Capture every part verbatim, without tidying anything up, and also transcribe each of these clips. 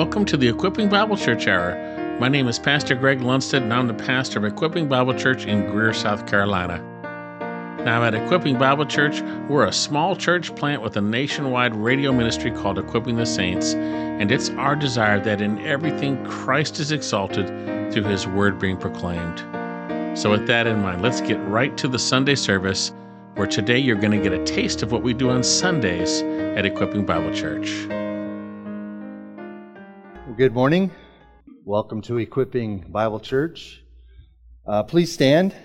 Welcome to the Equipping Bible Church Hour. My name is Pastor Greg Lundstedt, and I'm the pastor of Equipping Bible Church in Greer, South Carolina. Now, at Equipping Bible Church, we're a small church plant with a nationwide radio ministry called Equipping the Saints, and it's our desire that in everything Christ is exalted through His Word being proclaimed. So with that in mind, let's get right to the Sunday service, where today you're going to get a taste of what we do on Sundays at Equipping Bible Church. Well, good morning. Welcome to Equipping Bible Church. Uh, please stand.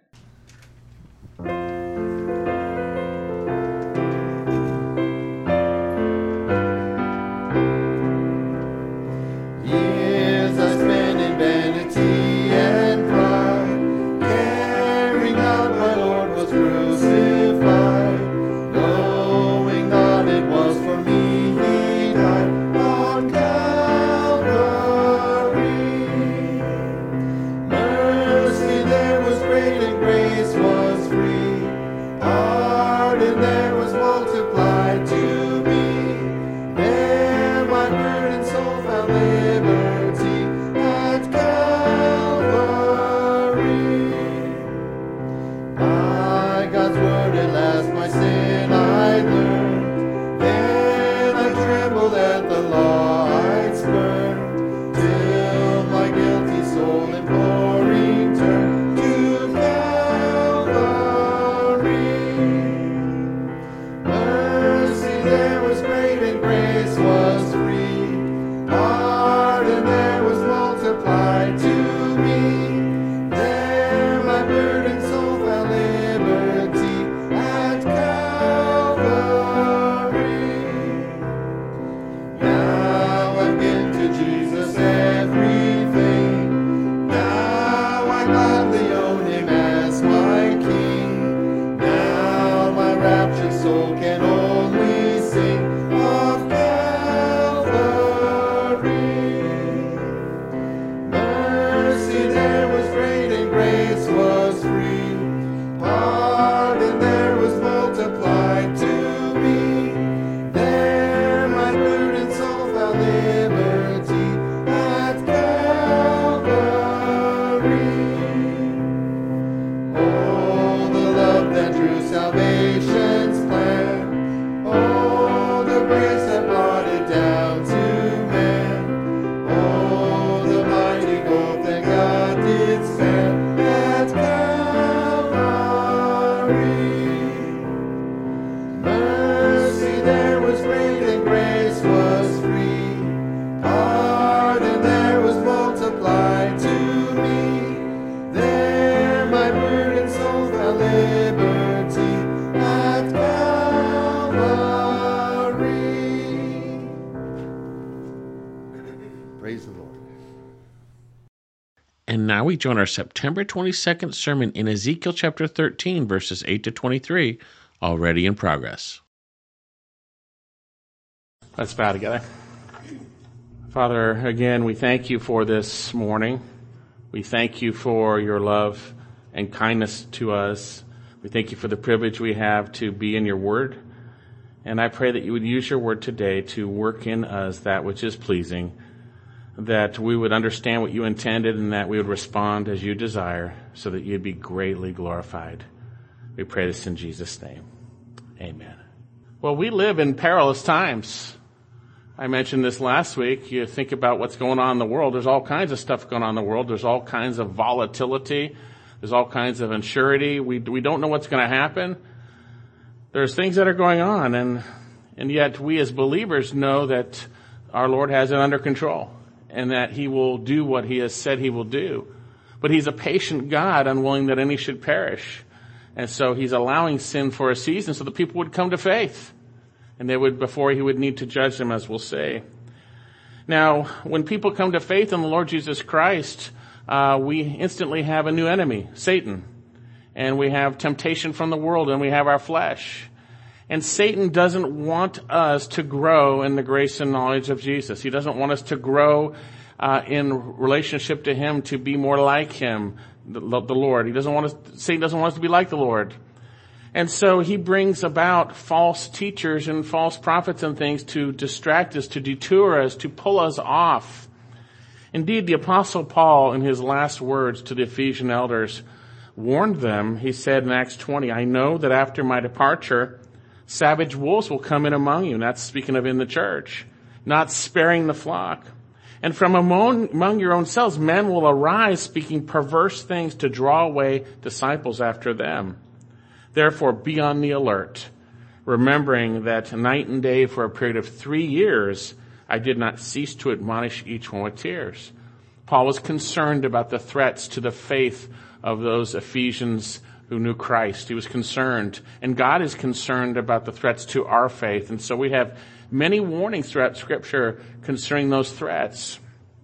And now we join our September twenty-second sermon in Ezekiel chapter thirteen, verses eight to twenty-three, already in progress. Let's bow together. Father, again, we thank you for this morning. We thank you for your love and kindness to us. We thank you for the privilege we have to be in your word. And I pray that you would use your word today to work in us that which is pleasing, that we would understand what you intended and that we would respond as you desire so that you'd be greatly glorified. We pray this in Jesus' name. Amen. Well, we live in perilous times. I mentioned this last week. You think about what's going on in the world. There's all kinds of stuff going on in the world. There's all kinds of volatility. There's all kinds of uncertainty. We, we don't know what's going to happen. There's things that are going on, and, and yet we as believers know that our Lord has it under control, and that he will do what he has said he will do. But he's a patient God, unwilling that any should perish. And so he's allowing sin for a season so that people would come to faith. And they would, before he would need to judge them, as we'll say. Now, when people come to faith in the Lord Jesus Christ, uh, we instantly have a new enemy, Satan. And we have temptation from the world, and we have our flesh. And Satan doesn't want us to grow in the grace and knowledge of Jesus. He doesn't want us to grow uh, in relationship to him, to be more like him, the, the Lord. He doesn't want us, Satan doesn't want us to be like the Lord. And so he brings about false teachers and false prophets and things to distract us, to detour us, to pull us off. Indeed, the Apostle Paul, in his last words to the Ephesian elders, warned them. He said in Acts twenty, I know that after my departure, savage wolves will come in among you. And that's speaking of in the church, not sparing the flock. And from among, among your own selves, men will arise speaking perverse things to draw away disciples after them. Therefore, be on the alert, remembering that night and day for a period of three years, I did not cease to admonish each one with tears. Paul was concerned about the threats to the faith of those Ephesians who knew Christ. He was concerned, and God is concerned about the threats to our faith. And so we have many warnings throughout Scripture concerning those threats.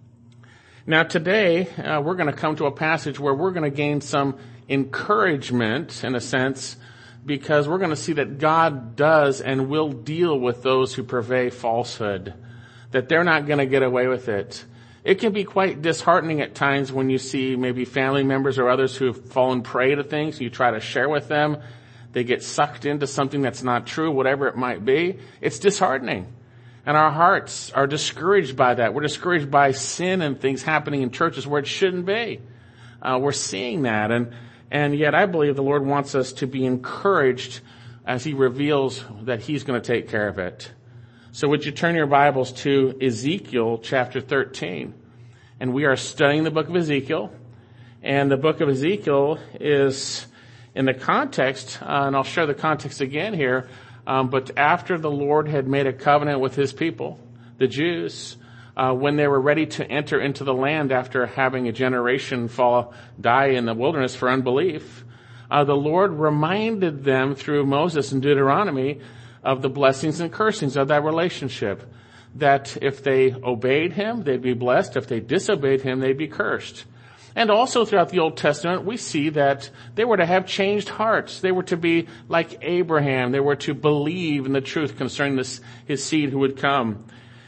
Now today, uh, we're going to come to a passage where we're going to gain some encouragement, in a sense, because we're going to see that God does and will deal with those who purvey falsehood, that they're not going to get away with it. It can be quite disheartening at times when you see maybe family members or others who have fallen prey to things. You try to share with them. They get sucked into something that's not true, whatever it might be. It's disheartening. And our hearts are discouraged by that. We're discouraged by sin and things happening in churches where it shouldn't be. Uh, we're seeing that. And, and yet I believe the Lord wants us to be encouraged as he reveals that he's going to take care of it. So would you turn your Bibles to Ezekiel chapter thirteen? And we are studying the book of Ezekiel. And the book of Ezekiel is in the context, uh, and I'll share the context again here, um, but after the Lord had made a covenant with his people, the Jews, uh, when they were ready to enter into the land after having a generation fall, die in the wilderness for unbelief, uh, the Lord reminded them through Moses in Deuteronomy of the blessings and cursings of that relationship. That if they obeyed him, they'd be blessed. If they disobeyed him, they'd be cursed. And also throughout the Old Testament, we see that they were to have changed hearts. They were to be like Abraham. They were to believe in the truth concerning this, his seed who would come.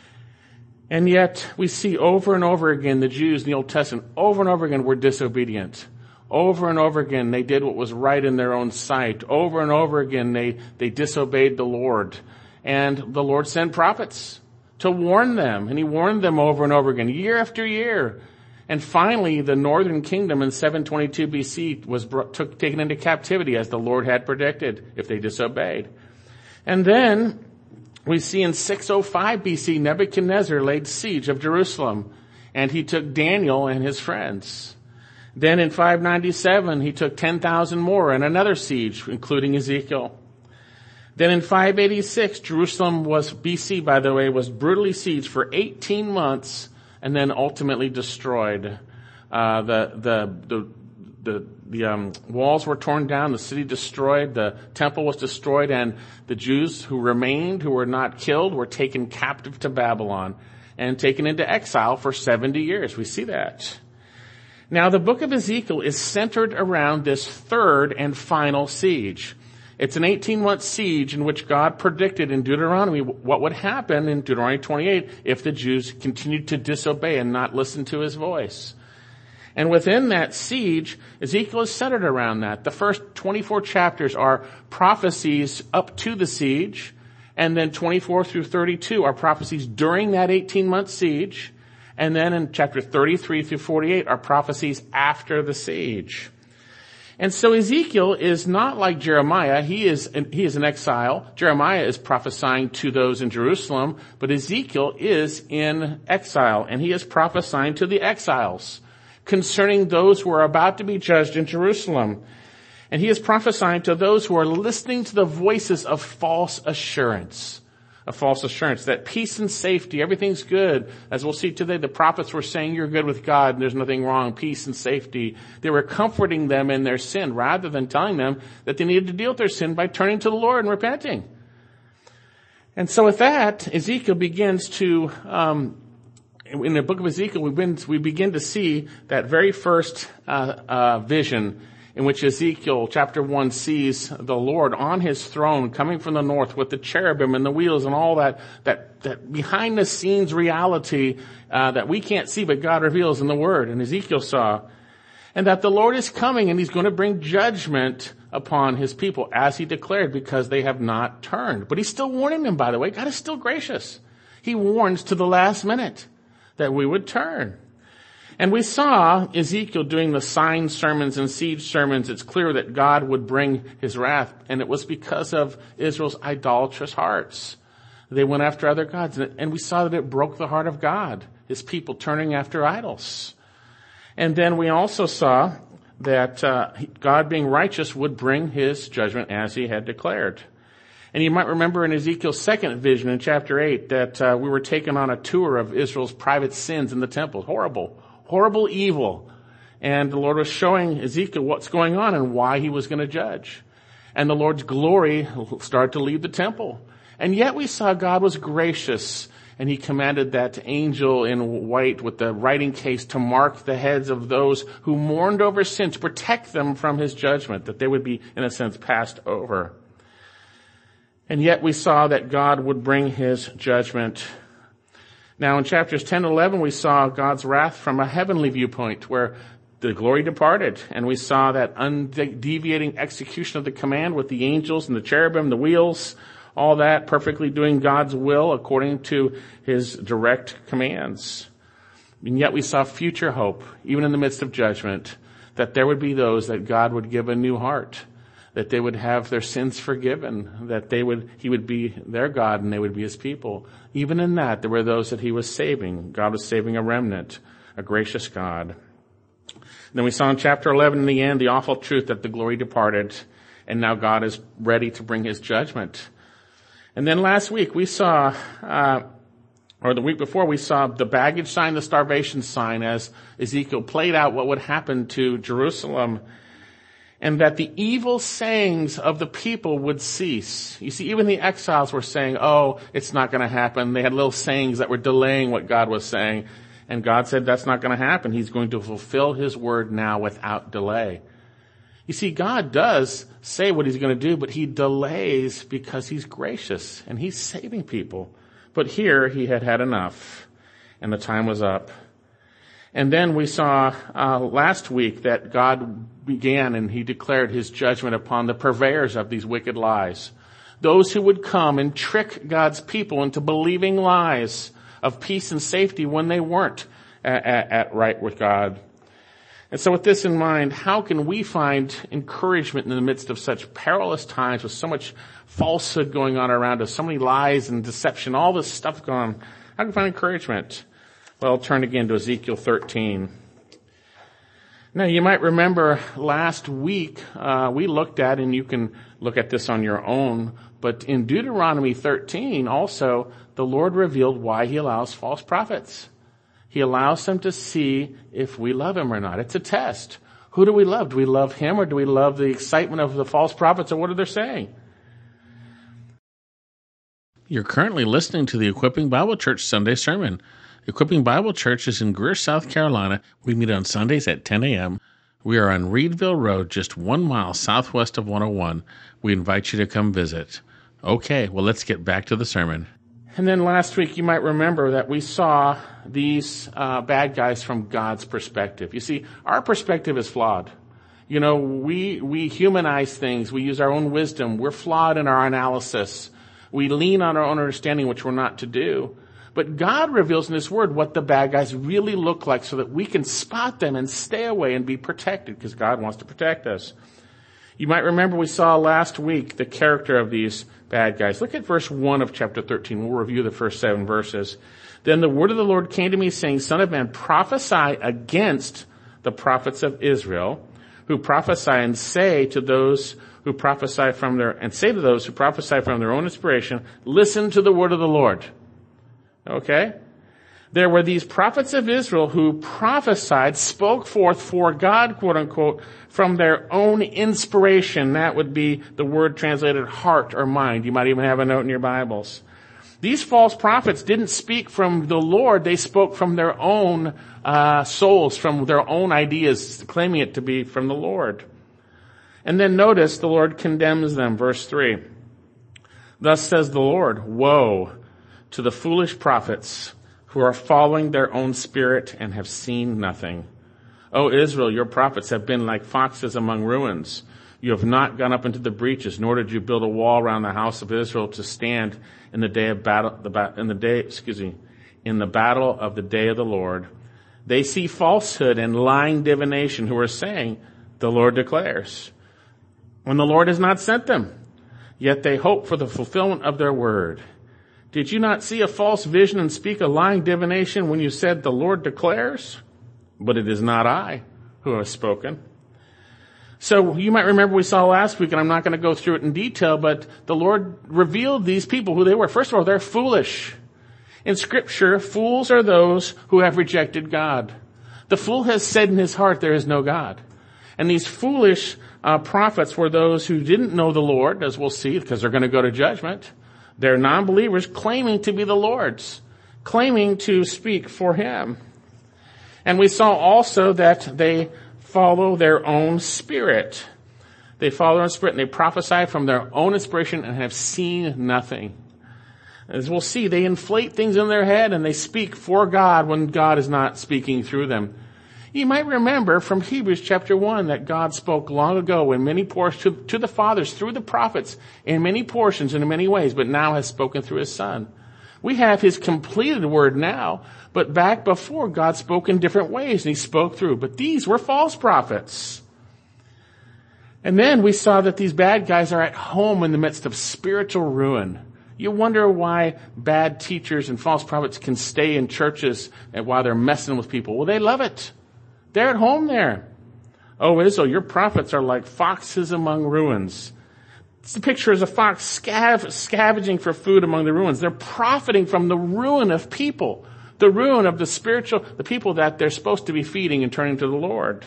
And yet we see over and over again the Jews in the Old Testament, over and over again, were disobedient. Over and over again, they did what was right in their own sight. Over and over again, they, they disobeyed the Lord. And the Lord sent prophets to warn them. And he warned them over and over again, year after year. And finally, the northern kingdom in seven twenty-two B C was brought, took, taken into captivity as the Lord had predicted if they disobeyed. And then we see in six oh five B C, Nebuchadnezzar laid siege of Jerusalem. And he took Daniel and his friends. Then in five ninety-seven, he took ten thousand more and another siege, including Ezekiel. Then in five eighty-six, Jerusalem was, B C by the way, was brutally sieged for eighteen months and then ultimately destroyed. Uh, the, the, the, the, the, um, walls were torn down, the city destroyed, the temple was destroyed, and the Jews who remained, who were not killed, were taken captive to Babylon and taken into exile for seventy years. We see that. Now, the book of Ezekiel is centered around this third and final siege. It's an eighteen-month siege in which God predicted in Deuteronomy what would happen in Deuteronomy twenty-eight if the Jews continued to disobey and not listen to his voice. And within that siege, Ezekiel is centered around that. The first twenty-four chapters are prophecies up to the siege, and then twenty-four through thirty-two are prophecies during that eighteen-month siege. And then in chapter thirty-three through forty-eight are prophecies after the siege. And so Ezekiel is not like Jeremiah. He is, he is in exile. Jeremiah is prophesying to those in Jerusalem, but Ezekiel is in exile, and he is prophesying to the exiles concerning those who are about to be judged in Jerusalem. And he is prophesying to those who are listening to the voices of false assurance. A false assurance that peace and safety, everything's good. As we'll see today, the prophets were saying you're good with God and there's nothing wrong, peace and safety. They were comforting them in their sin rather than telling them that they needed to deal with their sin by turning to the Lord and repenting. And so with that, Ezekiel begins to, um, in the book of Ezekiel, we begin, we begin to see that very first uh, uh, vision in which Ezekiel chapter one sees the Lord on his throne coming from the north with the cherubim and the wheels and all that, that, that behind the scenes reality, uh, that we can't see but God reveals in the Word, and Ezekiel saw. And that the Lord is coming and he's going to bring judgment upon his people, as he declared, because they have not turned. But he's still warning them, by the way. God is still gracious. He warns to the last minute that we would turn. And we saw Ezekiel doing the sign sermons and siege sermons. It's clear that God would bring his wrath, and it was because of Israel's idolatrous hearts. They went after other gods, and we saw that it broke the heart of God, his people turning after idols. And then we also saw that uh, God being righteous would bring his judgment as he had declared. And you might remember in Ezekiel's second vision in chapter eight that uh, we were taken on a tour of Israel's private sins in the temple. Horrible, horrible evil. And the Lord was showing Ezekiel what's going on and why he was going to judge. And the Lord's glory started to leave the temple. And yet we saw God was gracious, and he commanded that angel in white with the writing case to mark the heads of those who mourned over sin, to protect them from his judgment, that they would be, in a sense, passed over. And yet we saw that God would bring his judgment. Now in chapters ten and eleven, we saw God's wrath from a heavenly viewpoint, where the glory departed, and we saw that undeviating execution of the command with the angels and the cherubim, the wheels, all that perfectly doing God's will according to his direct commands. And yet we saw future hope, even in the midst of judgment, that there would be those that God would give a new heart, that they would have their sins forgiven, that they would, he would be their God and they would be his people. Even in that, there were those that he was saving. God was saving a remnant, a gracious God. Then we saw in chapter eleven, in the end, the awful truth that the glory departed, and now God is ready to bring his judgment. And then last week we saw, uh, or the week before, we saw the baggage sign, the starvation sign, as Ezekiel played out what would happen to Jerusalem, and that the evil sayings of the people would cease. You see, even the exiles were saying, oh, it's not going to happen. They had little sayings that were delaying what God was saying. And God said that's not going to happen. He's going to fulfill his word now without delay. You see, God does say what he's going to do, but he delays because he's gracious and he's saving people. But here he had had enough, and the time was up. And then we saw uh, last week that God began and he declared his judgment upon the purveyors of these wicked lies. Those who would come and trick God's people into believing lies of peace and safety when they weren't at, at, at right with God. And so with this in mind, how can we find encouragement in the midst of such perilous times with so much falsehood going on around us, so many lies and deception, all this stuff going on? How can we find encouragement? Well, turn again to Ezekiel thirteen. Now, you might remember last week uh, we looked at, and you can look at this on your own, but in Deuteronomy thirteen also, the Lord revealed why he allows false prophets. He allows them to see if we love him or not. It's a test. Who do we love? Do we love him, or do we love the excitement of the false prophets, or what are they saying? You're currently listening to the Equipping Bible Church Sunday Sermon. Equipping Bible Church is in Greer, South Carolina. We meet on Sundays at ten a.m. We are on Reedville Road, just one mile southwest of one oh one. We invite you to come visit. Okay, well, let's get back to the sermon. And then last week, you might remember that we saw these uh, bad guys from God's perspective. You see, our perspective is flawed. You know, we we humanize things. We use our own wisdom. We're flawed in our analysis. We lean on our own understanding, which we're not to do. But God reveals in his word what the bad guys really look like so that we can spot them and stay away and be protected, because God wants to protect us. You might remember we saw last week the character of these bad guys. Look at verse one of chapter thirteen. We'll review the first seven verses. Then the word of the Lord came to me, saying, Son of man, prophesy against the prophets of Israel, who prophesy and say to those who prophesy from their, and say to those who prophesy from their own inspiration, listen to the word of the Lord. Okay? There were these prophets of Israel who prophesied, spoke forth for God, quote unquote, from their own inspiration. That would be the word translated heart or mind. You might even have a note in your Bibles. These false prophets didn't speak from the Lord. They spoke from their own uh, souls, from their own ideas, claiming it to be from the Lord. And then notice the Lord condemns them. Verse three. Thus says the Lord, woe to the foolish prophets who are following their own spirit and have seen nothing. O Israel, your prophets have been like foxes among ruins. You have not gone up into the breaches, nor did you build a wall around the house of Israel to stand in the day of battle, the ba- in the day, excuse me, in the battle of the day of the Lord. They see falsehood and lying divination, who are saying, the Lord declares, when the Lord has not sent them, yet they hope for the fulfillment of their word. Did you not see a false vision and speak a lying divination when you said, the Lord declares? But it is not I who have spoken. So you might remember we saw last week, and I'm not going to go through it in detail, but the Lord revealed these people who they were. First of all, they're foolish. In Scripture, fools are those who have rejected God. The fool has said in his heart, there is no God. And these foolish uh, prophets were those who didn't know the Lord, as we'll see, because they're going to go to judgment. They're non-believers claiming to be the Lord's, claiming to speak for Him. And we saw also that they follow their own spirit. They follow their own spirit and they prophesy from their own inspiration and have seen nothing. As we'll see, they inflate things in their head and they speak for God when God is not speaking through them. You might remember from Hebrews chapter one that God spoke long ago in many portions to, to the fathers through the prophets in many portions and in many ways, but now has spoken through His Son. We have His completed word now, but back before God spoke in different ways and He spoke through. But these were false prophets. And then we saw that these bad guys are at home in the midst of spiritual ruin. You wonder why bad teachers and false prophets can stay in churches and while they're messing with people. Well, they love it. They're at home there. Oh, Israel, your prophets are like foxes among ruins. It's the picture as a fox scav- scavenging for food among the ruins. They're profiting from the ruin of people, the ruin of the spiritual, the people that they're supposed to be feeding and turning to the Lord.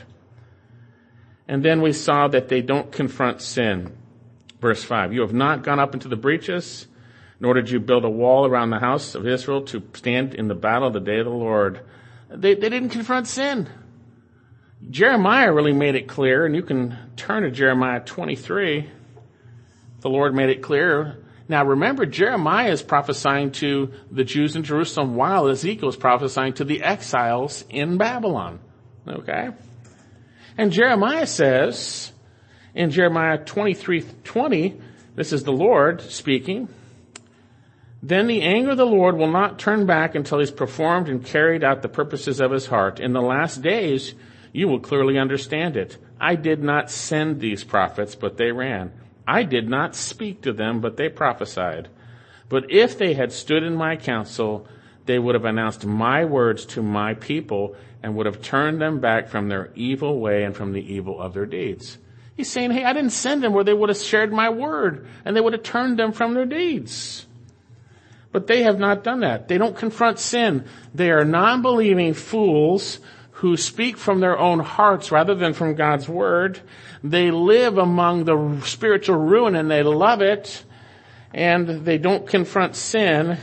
And then we saw that they don't confront sin. Verse five, you have not gone up into the breaches, nor did you build a wall around the house of Israel to stand in the battle of the day of the Lord. They, they didn't confront sin. Jeremiah really made it clear, and you can turn to Jeremiah twenty-three. The Lord made it clear. Now remember, Jeremiah is prophesying to the Jews in Jerusalem while Ezekiel is prophesying to the exiles in Babylon. Okay? And Jeremiah says, in Jeremiah twenty-three twenty, this is the Lord speaking, then the anger of the Lord will not turn back until He's performed and carried out the purposes of His heart. In the last days, you will clearly understand it. I did not send these prophets, but they ran. I did not speak to them, but they prophesied. But if they had stood in my counsel, they would have announced my words to my people and would have turned them back from their evil way and from the evil of their deeds. He's saying, hey, I didn't send them where they would have shared my word and they would have turned them from their deeds. But they have not done that. They don't confront sin. They are non-believing fools who speak from their own hearts rather than from God's word. They live among the spiritual ruin and they love it, and they don't confront sin.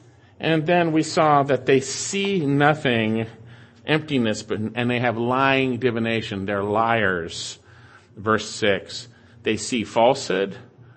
And then we saw that they see nothing, emptiness, but, and they have lying divination. They're liars. Verse six, they see falsehood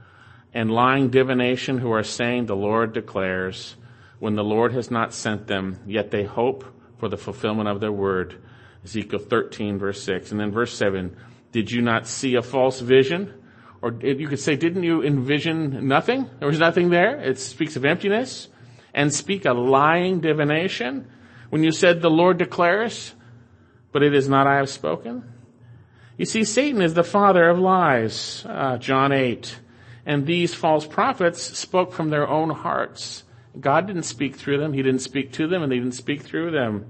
and lying divination, who are saying, the Lord declares, when the Lord has not sent them, yet they hope for the fulfillment of their word. Ezekiel thirteen, verse six. And then verse seven, did you not see a false vision? Or you could say, didn't you envision nothing? There was nothing there. It speaks of emptiness. And speak a lying divination when you said, the Lord declares, but it is not I have spoken. You see, Satan is the father of lies, uh, John eight. And these false prophets spoke from their own hearts. God didn't speak through them. He didn't speak to them, and He didn't speak through them.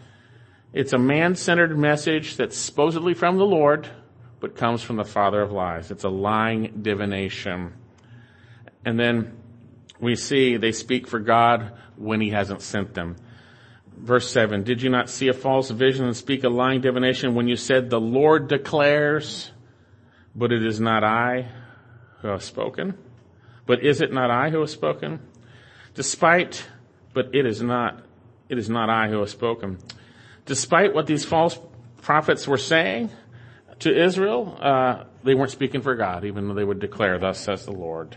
It's a man-centered message that's supposedly from the Lord, but comes from the father of lies. It's a lying divination. And then we see they speak for God when He hasn't sent them. Verse seven, did you not see a false vision and speak a lying divination when you said, the Lord declares, but it is not I who have spoken? But is it not I who have spoken? Despite, but it is not, it is not I who have spoken. Despite what these false prophets were saying to Israel, uh, they weren't speaking for God, even though they would declare, thus says the Lord.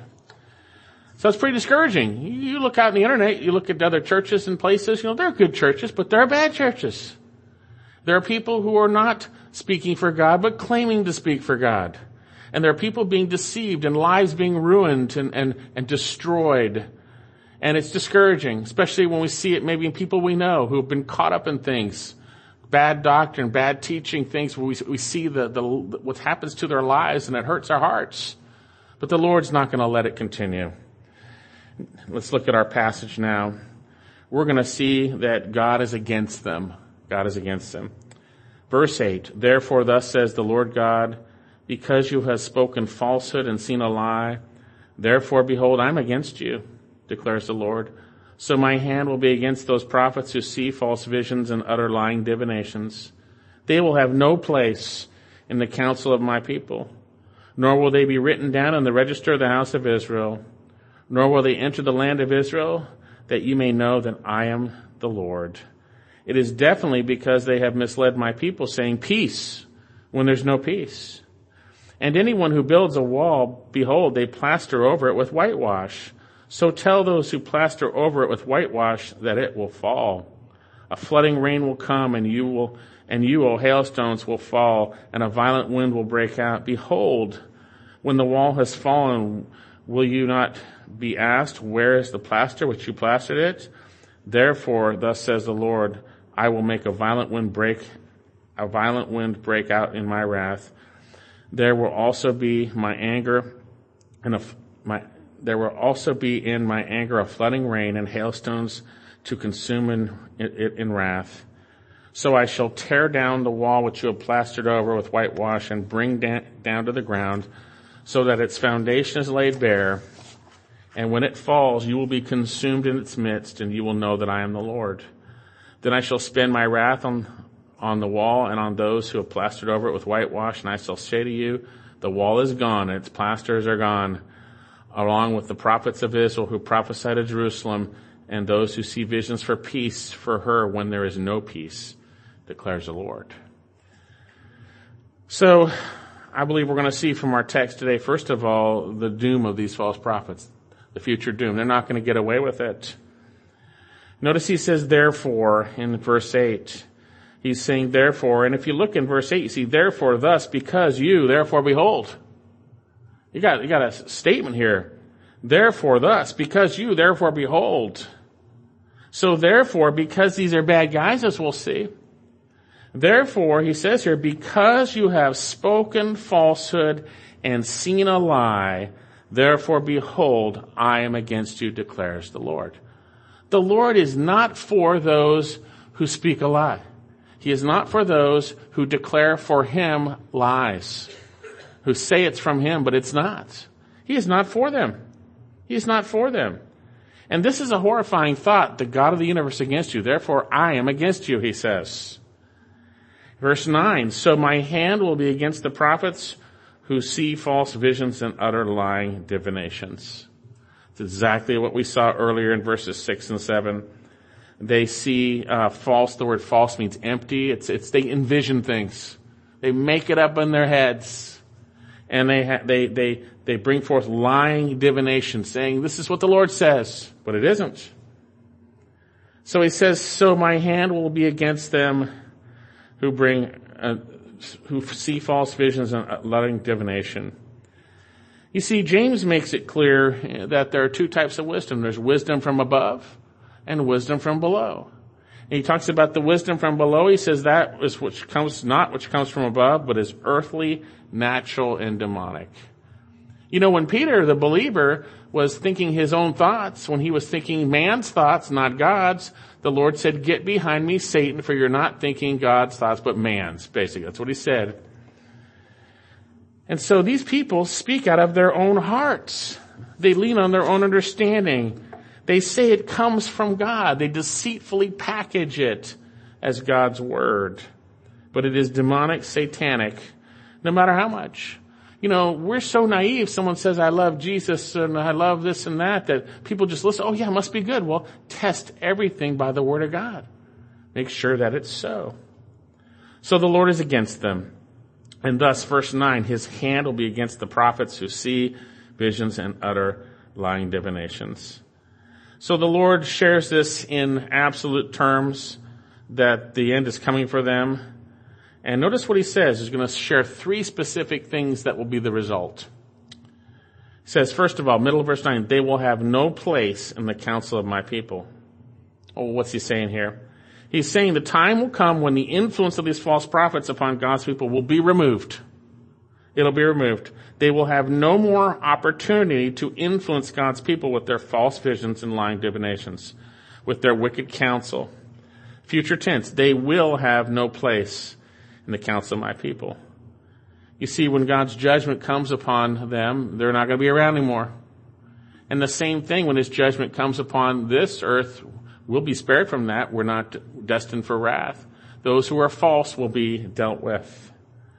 So it's pretty discouraging. You look out on the internet, you look at other churches and places, you know, they're good churches, but they're bad churches. There are people who are not speaking for God, but claiming to speak for God. And there are people being deceived and lives being ruined and, and, and destroyed. And it's discouraging, especially when we see it maybe in people we know who have been caught up in things, bad doctrine, bad teaching, things where we, we see the, the, what happens to their lives, and it hurts our hearts. But the Lord's not going to let it continue. Let's look at our passage now. We're going to see that God is against them. God is against them. Verse eight, therefore thus says the Lord God, because you have spoken falsehood and seen a lie, therefore behold, I'm against you, declares the Lord. So my hand will be against those prophets who see false visions and utter lying divinations. They will have no place in the council of my people, nor will they be written down in the register of the house of Israel, nor will they enter the land of Israel, that you may know that I am the Lord. It is definitely because they have misled my people, saying peace when there's no peace. And anyone who builds a wall, behold, they plaster over it with whitewash. So tell those who plaster over it with whitewash that it will fall. A flooding rain will come, and you will, and you, O hailstones, will fall, and a violent wind will break out. Behold, when the wall has fallen, will you not be asked, where is the plaster which you plastered it? Therefore, thus says the Lord, I will make a violent wind break, a violent wind break out in my wrath. There will also be my anger, and a, my there will also be in my anger a flooding rain and hailstones to consume in, it in wrath. So I shall tear down the wall which you have plastered over with whitewash and bring da- down to the ground, so that its foundation is laid bare. And when it falls, you will be consumed in its midst, and you will know that I am the Lord. Then I shall spend my wrath on, on the wall and on those who have plastered over it with whitewash, and I shall say to you, the wall is gone, and its plasters are gone, along with the prophets of Israel who prophesy to Jerusalem, and those who see visions for peace for her when there is no peace, declares the Lord. So, I believe we're going to see from our text today, first of all, the doom of these false prophets, the future doom. They're not going to get away with it. Notice he says, therefore, in verse eight. He's saying, therefore, and if you look in verse eight, you see, therefore, thus, because you, therefore, behold. You got, you got a statement here. Therefore, thus, because you, therefore, behold. So, therefore, because these are bad guys, as we'll see. Therefore, he says here, because you have spoken falsehood and seen a lie, therefore, behold, I am against you, declares the Lord. The Lord is not for those who speak a lie. He is not for those who declare for him lies, who say it's from him, but it's not. He is not for them. He is not for them. And this is a horrifying thought, the God of the universe against you. Therefore, I am against you, he says. Verse nine, so my hand will be against the prophets who see false visions and utter lying divinations. It's exactly what we saw earlier in verses six and seven. They see uh, false. The word false means empty. It's it's they envision things. They make it up in their heads, and they ha- they they they bring forth lying divination, saying this is what the Lord says, but it isn't. So he says, so my hand will be against them who bring uh, who see false visions and lying divination. You see, James makes it clear that there are two types of wisdom. There's wisdom from above and wisdom from below. And he talks about the wisdom from below. He says that is which comes, not which comes from above, but is earthly, natural, and demonic. You know, when Peter, the believer, was thinking his own thoughts, when he was thinking man's thoughts, not God's, the Lord said, get behind me, Satan, for you're not thinking God's thoughts, but man's, basically. That's what he said. And so these people speak out of their own hearts. They lean on their own understanding. They say it comes from God. They deceitfully package it as God's word. But it is demonic, satanic, no matter how much. You know, we're so naive. Someone says, I love Jesus and I love this and that, that people just listen. Oh yeah, it must be good. Well, test everything by the word of God. Make sure that it's so. So the Lord is against them. And thus, verse nine, his hand will be against the prophets who see visions and utter lying divinations. So the Lord shares this in absolute terms, that the end is coming for them. And notice what he says. He's going to share three specific things that will be the result. He says, first of all, middle of verse nine, they will have no place in the council of my people. Oh, what's he saying here? He's saying the time will come when the influence of these false prophets upon God's people will be removed. It'll be removed. They will have no more opportunity to influence God's people with their false visions and lying divinations, with their wicked counsel. Future tense, they will have no place in the council of my people. You see, when God's judgment comes upon them, they're not going to be around anymore. And the same thing when his judgment comes upon this earth, we'll be spared from that. We're not destined for wrath. Those who are false will be dealt with.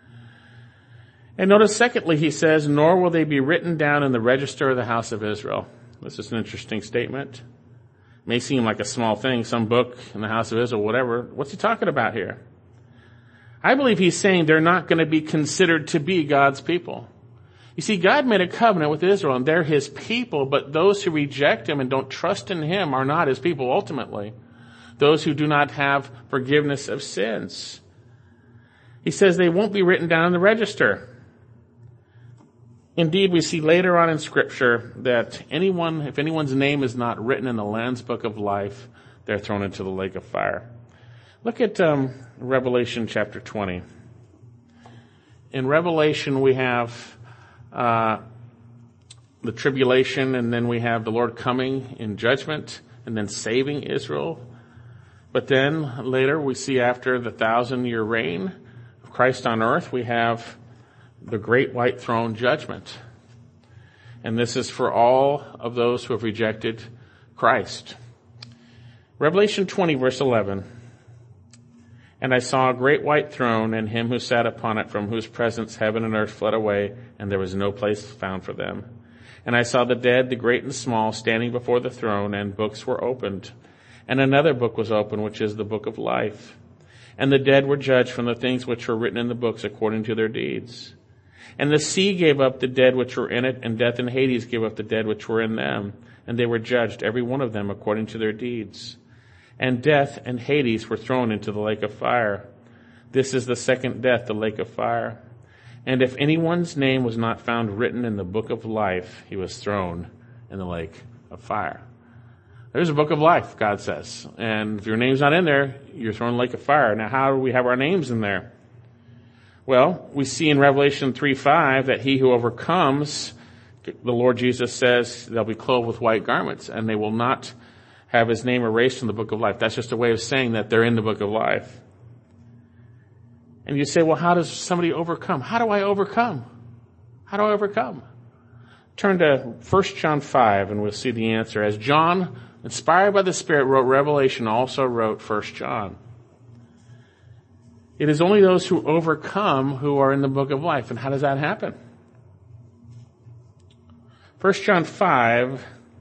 And notice secondly, he says, nor will they be written down in the register of the house of Israel. This is an interesting statement. It may seem like a small thing, some book in the house of Israel, whatever. What's he talking about here? I believe he's saying they're not going to be considered to be God's people. You see, God made a covenant with Israel, and they're his people, but those who reject him and don't trust in him are not his people ultimately. Those who do not have forgiveness of sins. He says they won't be written down in the register. Indeed, we see later on in Scripture that anyone, if anyone's name is not written in the Lamb's Book of Life, they're thrown into the lake of fire. Look at um, Revelation chapter twenty. In Revelation, we have uh, the tribulation, and then we have the Lord coming in judgment, and then saving Israel. But then later, we see after the thousand-year reign of Christ on earth, we have the great white throne judgment. And this is for all of those who have rejected Christ. Revelation twenty, verse eleven. And I saw a great white throne, and him who sat upon it, from whose presence heaven and earth fled away, and there was no place found for them. And I saw the dead, the great and small, standing before the throne, and books were opened. And another book was opened, which is the book of life. And the dead were judged from the things which were written in the books according to their deeds. And the sea gave up the dead which were in it, and death and Hades gave up the dead which were in them. And they were judged, every one of them, according to their deeds. And death and Hades were thrown into the lake of fire. This is the second death, the lake of fire. And if anyone's name was not found written in the book of life, he was thrown in the lake of fire. There's a book of life, God says. And if your name's not in there, you're thrown in the lake of fire. Now, how do we have our names in there? Well, we see in Revelation three five that he who overcomes, the Lord Jesus says, they'll be clothed with white garments, and they will not have his name erased from the book of life. That's just a way of saying that they're in the book of life. And you say, well, how does somebody overcome? How do I overcome? How do I overcome? Turn to First John five, and we'll see the answer. As John, inspired by the Spirit, wrote Revelation, also wrote First John. It is only those who overcome who are in the book of life. And how does that happen? First John five,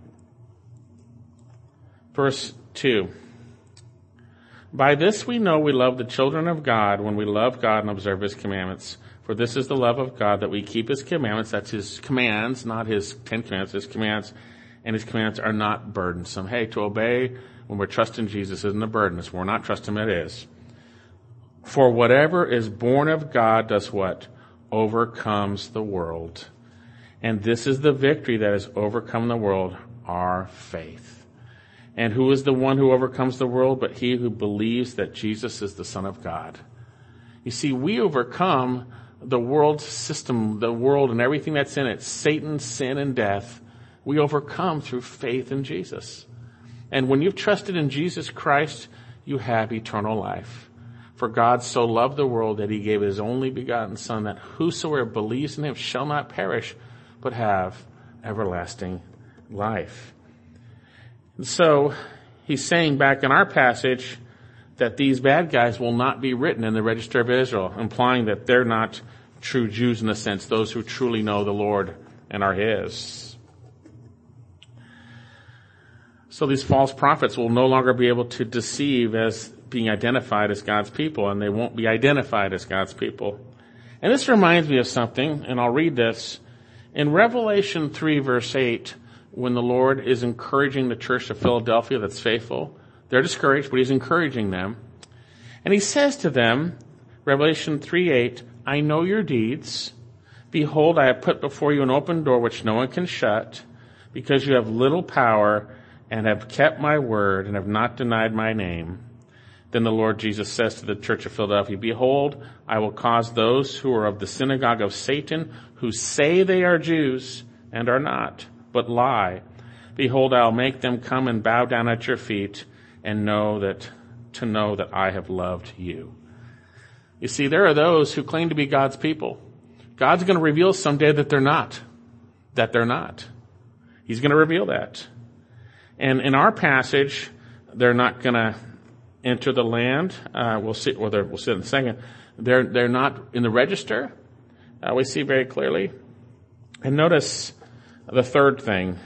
verse two. By this we know we love the children of God, when we love God and observe his commandments. For this is the love of God, that we keep his commandments. That's his commands, not his Ten Commandments, his commands. And his commands are not burdensome. Hey, to obey when we're trusting Jesus isn't a burden. If we're not trusting him, it is. For whatever is born of God does what? Overcomes the world. And this is the victory that has overcome the world, our faith. And who is the one who overcomes the world but he who believes that Jesus is the Son of God? You see, we overcome the world system, the world and everything that's in it, Satan, sin, and death. We overcome through faith in Jesus. And when you've trusted in Jesus Christ, you have eternal life. For God so loved the world that he gave his only begotten Son, that whosoever believes in him shall not perish, but have everlasting life. And so he's saying back in our passage that these bad guys will not be written in the register of Israel, implying that they're not true Jews in a sense, those who truly know the Lord and are his. So these false prophets will no longer be able to deceive as being identified as God's people, and they won't be identified as God's people. And this reminds me of something, and I'll read this. In Revelation three, verse eight, when the Lord is encouraging the church of Philadelphia that's faithful, they're discouraged, but he's encouraging them. And he says to them, Revelation three eight, I know your deeds. Behold, I have put before you an open door which no one can shut, because you have little power and have kept my word and have not denied my name. Then the Lord Jesus says to the church of Philadelphia, behold, I will cause those who are of the synagogue of Satan, who say they are Jews and are not, but lie. Behold, I will make them come and bow down at your feet and know that, to know that I have loved you. You see, there are those who claim to be God's people. God's going to reveal someday that they're not. That they're not. He's going to reveal that. And in our passage, they're not going to enter the land. Uh, we'll see, or we'll see in a second. They're, they're not in the register. Uh, we see very clearly. And notice the third thing.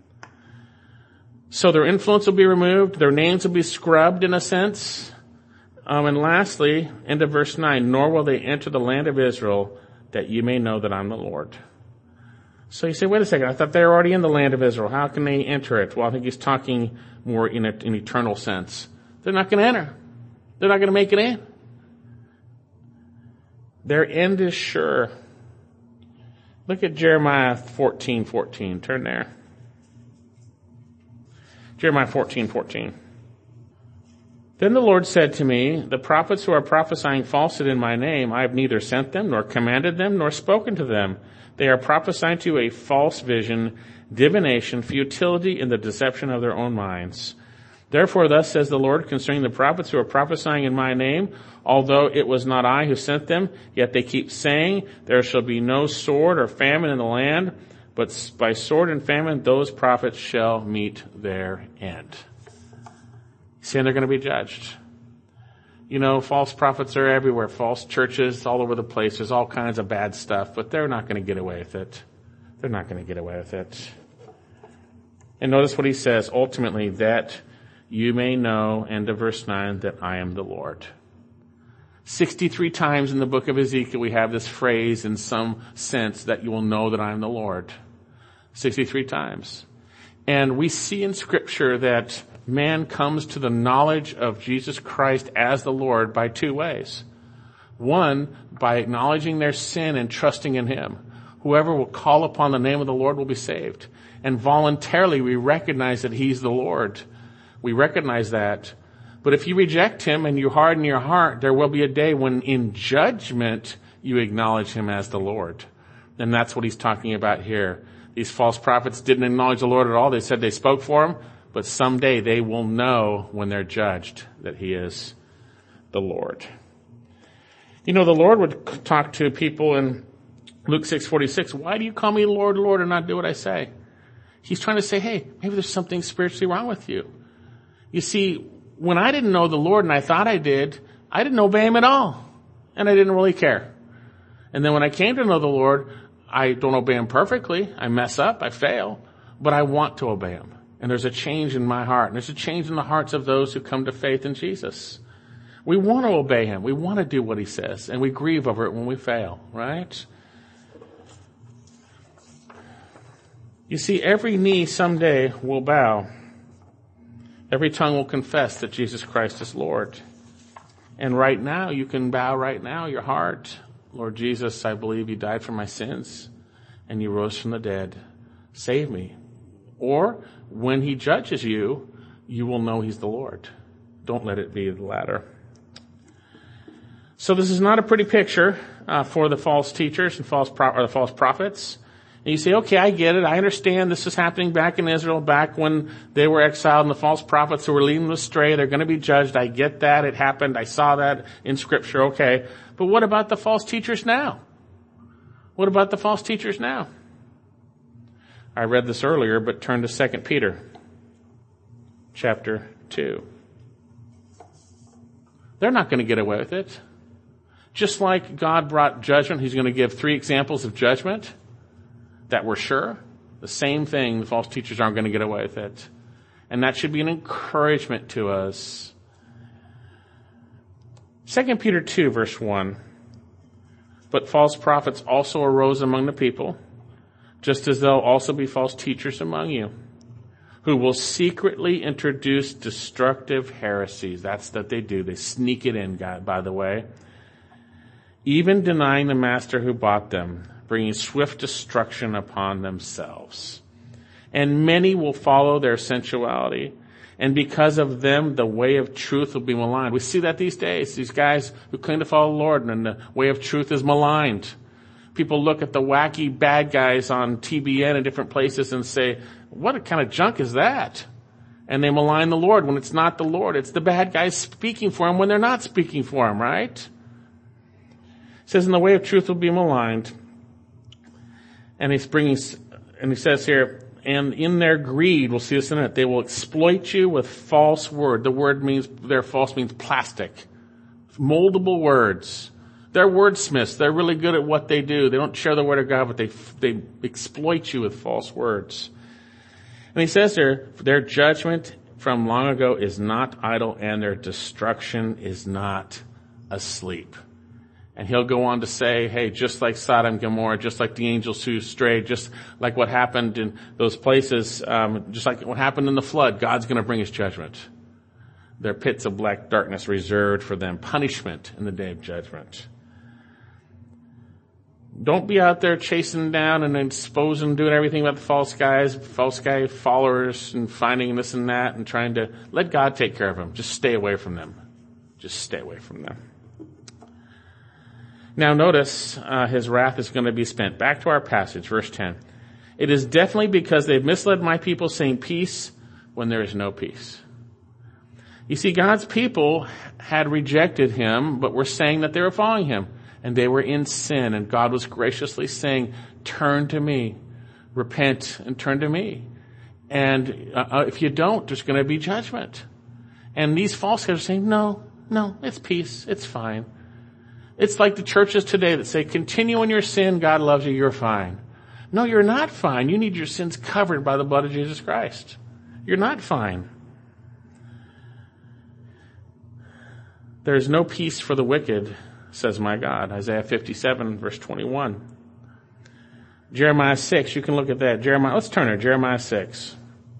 So their influence will be removed. Their names will be scrubbed in a sense. Um, and lastly, into verse nine, nor will they enter the land of Israel, that you may know that I'm the Lord. So you say, wait a second, I thought they were already in the land of Israel. How can they enter it? Well, I think he's talking more in an in eternal sense. They're not going to enter. They're not going to make it in. Their end is sure. Look at Jeremiah fourteen fourteen. Turn there. Jeremiah fourteen fourteen. Then the Lord said to me, the prophets who are prophesying falsehood in my name, I have neither sent them, nor commanded them, nor spoken to them. They are prophesying to you a false vision, divination, futility, and the deception of their own minds. Therefore, thus says the Lord concerning the prophets who are prophesying in my name, although it was not I who sent them, yet they keep saying, there shall be no sword or famine in the land, but by sword and famine those prophets shall meet their end. Saying they're going to be judged. You know, false prophets are everywhere. False churches all over the place. There's all kinds of bad stuff, but they're not going to get away with it. They're not going to get away with it. And notice what he says, ultimately, that you may know, end of verse nine, that I am the Lord. sixty-three times in the book of Ezekiel we have this phrase in some sense that you will know that I am the Lord. sixty-three times. And we see in Scripture that man comes to the knowledge of Jesus Christ as the Lord by two ways. One, by acknowledging their sin and trusting in Him. Whoever will call upon the name of the Lord will be saved. And voluntarily we recognize that He's the Lord. We recognize that. But if you reject Him and you harden your heart, there will be a day when in judgment you acknowledge Him as the Lord. And that's what He's talking about here. These false prophets didn't acknowledge the Lord at all. They said they spoke for Him. But someday they will know when they're judged that He is the Lord. You know, the Lord would talk to people in Luke six forty-six. Why do you call me Lord, Lord, and not do what I say? He's trying to say, hey, maybe there's something spiritually wrong with you. You see, when I didn't know the Lord and I thought I did, I didn't obey Him at all. And I didn't really care. And then when I came to know the Lord, I don't obey Him perfectly. I mess up. I fail. But I want to obey Him. And there's a change in my heart. And there's a change in the hearts of those who come to faith in Jesus. We want to obey Him. We want to do what He says. And we grieve over it when we fail, right? You see, every knee someday will bow. Every tongue will confess that Jesus Christ is Lord. And right now, you can bow right now your heart. Lord Jesus, I believe You died for my sins. And You rose from the dead. Save me. Or, when He judges you, you will know He's the Lord. Don't let it be the latter. So this is not a pretty picture uh, for the false teachers and false pro- or the false prophets. And you say, okay, I get it. I understand this is happening back in Israel, back when they were exiled, and the false prophets who were leading them astray, they're going to be judged. I get that. It happened. I saw that in Scripture. Okay. But what about the false teachers now? What about the false teachers now? I read this earlier, but turn to Second Peter chapter two. They're not going to get away with it. Just like God brought judgment, He's going to give three examples of judgment that we're sure. The same thing, the false teachers aren't going to get away with it. And that should be an encouragement to us. Second Peter two, verse one. But false prophets also arose among the people, just as there'll also be false teachers among you, who will secretly introduce destructive heresies. That's what they do. They sneak it in, God, by the way. even denying the master who bought them, bringing swift destruction upon themselves. And many will follow their sensuality, and because of them, the way of truth will be maligned. We see that these days. These guys who claim to follow the Lord, and the way of truth is maligned. People look at the wacky bad guys on T B N and different places and say, what kind of junk is that? And they malign the Lord when it's not the Lord. It's the bad guys speaking for him when they're not speaking for him, right? It says, and the way of truth will be maligned. And he's bringing, and he says here, and in their greed, we'll see this in it, they will exploit you with false word. The word means, their false means plastic. Moldable words. They're wordsmiths. They're really good at what they do. They don't share the word of God, but they, they exploit you with false words. And he says there, their judgment from long ago is not idle, and their destruction is not asleep. And he'll go on to say, hey, just like Sodom and Gomorrah, just like the angels who strayed, just like what happened in those places, um, just like what happened in the flood, God's going to bring his judgment. There are pits of black darkness reserved for them, punishment in the day of judgment. Don't be out there chasing down and exposing, doing everything about the false guys, false guy followers, and finding this and that, and trying to let God take care of them. Just stay away from them. Just stay away from them. Now notice, uh, his wrath is going to be spent. Back to our passage, verse ten. It is definitely because they've misled my people, saying peace when there is no peace. You see, God's people had rejected him, but were saying that they were following him. And they were in sin, and God was graciously saying, turn to me, repent, and turn to me. And uh, if you don't, there's going to be judgment. And these false guys are saying, no, no, it's peace, it's fine. It's like the churches today that say, continue in your sin, God loves you, you're fine. No, you're not fine. You need your sins covered by the blood of Jesus Christ. You're not fine. There is no peace for the wicked, says my God. Isaiah fifty-seven, verse twenty-one. Jeremiah six, you can look at that. Jeremiah, let's turn to Jeremiah six.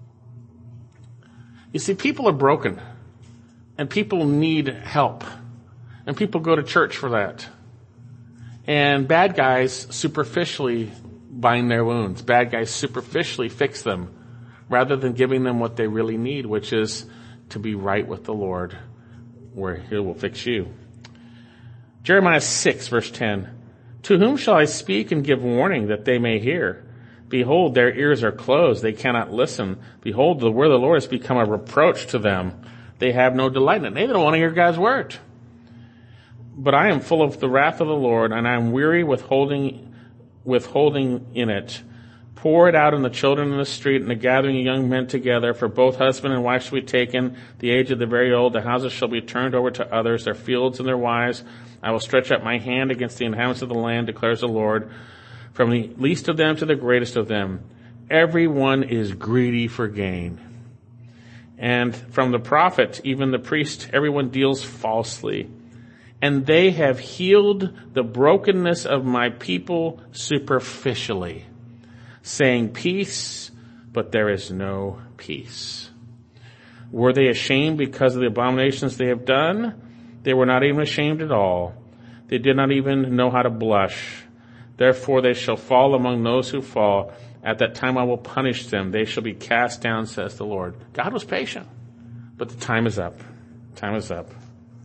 You see, people are broken, and people need help, and people go to church for that. And bad guys superficially bind their wounds. Bad guys superficially fix them, rather than giving them what they really need, which is to be right with the Lord, where he will fix you. Jeremiah six, verse ten. To whom shall I speak and give warning that they may hear? Behold, their ears are closed, they cannot listen. Behold, the word of the Lord has become a reproach to them. They have no delight in it. They don't want to hear God's word. But I am full of the wrath of the Lord, and I am weary with holding, with holding in it. Pour it out on the children in the street and the gathering of young men together, for both husband and wife shall be taken, the age of the very old. The houses shall be turned over to others, their fields and their wives. I will stretch out my hand against the inhabitants of the land, declares the Lord, from the least of them to the greatest of them. Everyone is greedy for gain. And from the prophet, even the priest, everyone deals falsely. And they have healed the brokenness of my people superficially, saying peace, but there is no peace. Were they ashamed because of the abominations they have done? They were not even ashamed at all. They did not even know how to blush. Therefore they shall fall among those who fall. At that time I will punish them. They shall be cast down, says the Lord. God was patient, but the time is up. Time is up.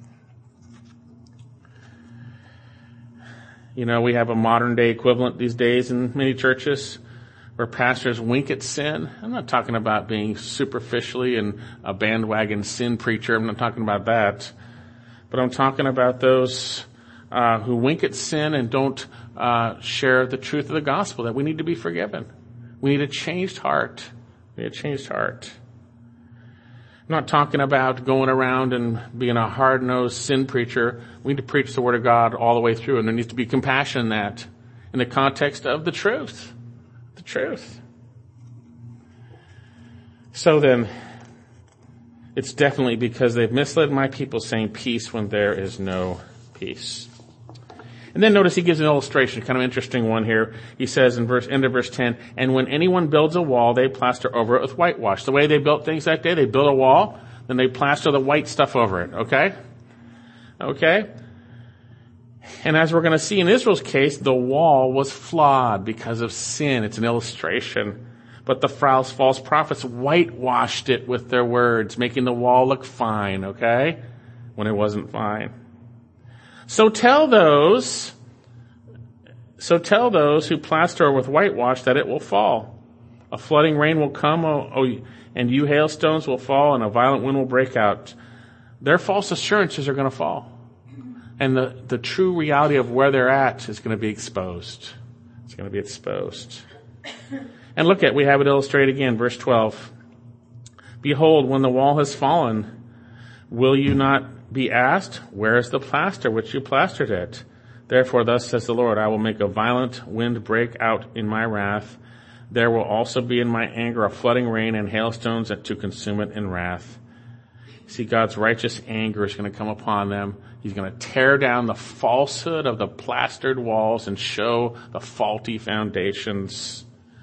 You know, we have a modern day equivalent these days in many churches where pastors wink at sin. I'm not talking about being superficially and a bandwagon sin preacher. I'm not talking about that. But I'm talking about those uh, who wink at sin and don't uh, share the truth of the gospel, that we need to be forgiven. We need a changed heart. We need a changed heart. I'm not talking about going around and being a hard-nosed sin preacher. We need to preach the Word of God all the way through, and there needs to be compassion in that, in the context of the truth. The truth. So then, it's definitely because they've misled my people, saying peace when there is no peace. And then notice he gives an illustration, kind of interesting one here. He says in verse, end of verse ten, and when anyone builds a wall, they plaster over it with whitewash. The way they built things that day, they built a wall, then they plaster the white stuff over it, okay? Okay? And as we're going to see in Israel's case, the wall was flawed because of sin. It's an illustration. But the false, false prophets whitewashed it with their words, making the wall look fine, okay? When it wasn't fine. So tell those, so tell those who plaster with whitewash that it will fall. A flooding rain will come, oh, oh, and you hailstones will fall, and a violent wind will break out. Their false assurances are going to fall. And the, the true reality of where they're at is going to be exposed. It's going to be exposed. And look at, we have it illustrated again, verse twelve. Behold, when the wall has fallen, will you not be asked, where is the plaster which you plastered it? Therefore, thus says the Lord, I will make a violent wind break out in my wrath. There will also be in my anger a flooding rain and hailstones to consume it in wrath. See, God's righteous anger is going to come upon them. He's going to tear down the falsehood of the plastered walls and show the faulty foundations.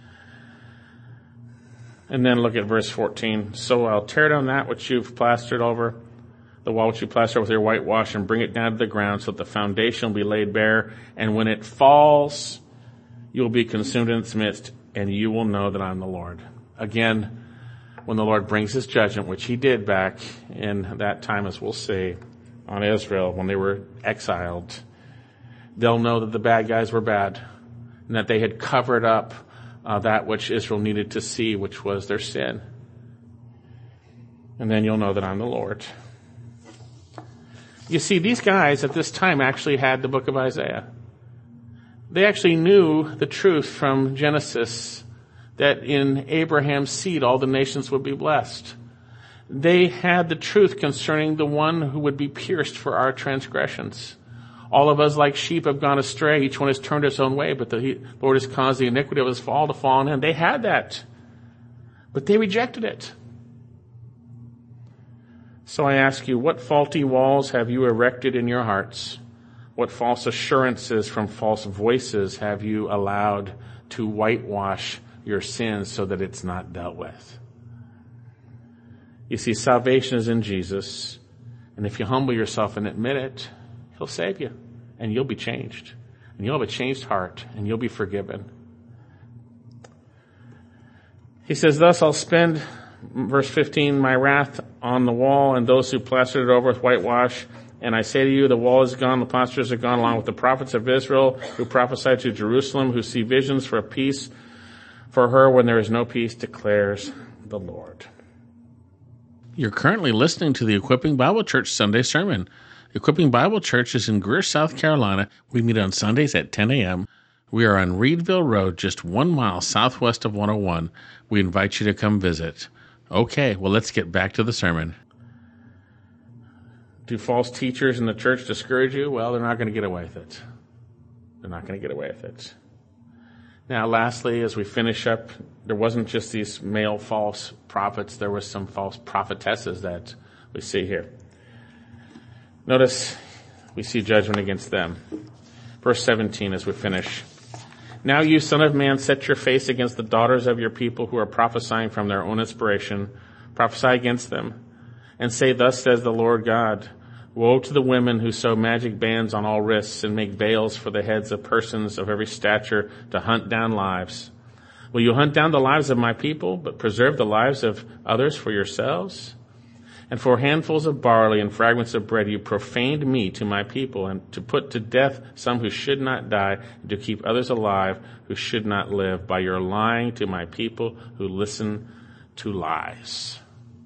And then look at verse fourteen. So I'll tear down that which you've plastered over, the wall which you plastered with your whitewash, and bring it down to the ground so that the foundation will be laid bare. And when it falls, you will be consumed in its midst, and you will know that I'm the Lord. Again, when the Lord brings his judgment, which he did back in that time, as we'll see, on Israel when they were exiled, they'll know that the bad guys were bad and that they had covered up uh, that which Israel needed to see, which was their sin. And then you'll know that I'm the Lord. You see, these guys at this time actually had the book of Isaiah. They actually knew the truth from Genesis that in Abraham's seed all the nations would be blessed. They had the truth concerning the one who would be pierced for our transgressions. All of us like sheep have gone astray. Each one has turned his own way, but the Lord has caused the iniquity of his fall to fall on him. They had that, but they rejected it. So I ask you, what faulty walls have you erected in your hearts? What false assurances from false voices have you allowed to whitewash your sins so that it's not dealt with? You see, salvation is in Jesus, and if you humble yourself and admit it, he'll save you, and you'll be changed, and you'll have a changed heart, and you'll be forgiven. He says, thus I'll spend, verse fifteen, my wrath on the wall and those who plastered it over with whitewash. And I say to you, the wall is gone, the plasters are gone, along with the prophets of Israel who prophesy to Jerusalem, who see visions for a peace for her when there is no peace, declares the Lord. You're currently listening to the Equipping Bible Church Sunday Sermon. Equipping Bible Church is in Greer, South Carolina. We meet on Sundays at ten a.m. We are on Reedville Road, just one mile southwest of one oh one. We invite you to come visit. Okay, well, let's get back to the sermon. Do false teachers in the church discourage you? Well, they're not going to get away with it. They're not going to get away with it. Now, lastly, as we finish up, there wasn't just these male false prophets. There were some false prophetesses that we see here. Notice we see judgment against them. Verse seventeen as we finish. Now you, son of man, set your face against the daughters of your people who are prophesying from their own inspiration. Prophesy against them and say, thus says the Lord God, woe to the women who sew magic bands on all wrists and make veils for the heads of persons of every stature to hunt down lives. Will you hunt down the lives of my people, but preserve the lives of others for yourselves? And for handfuls of barley and fragments of bread you profaned me to my people, and to put to death some who should not die, and to keep others alive who should not live, by your lying to my people who listen to lies.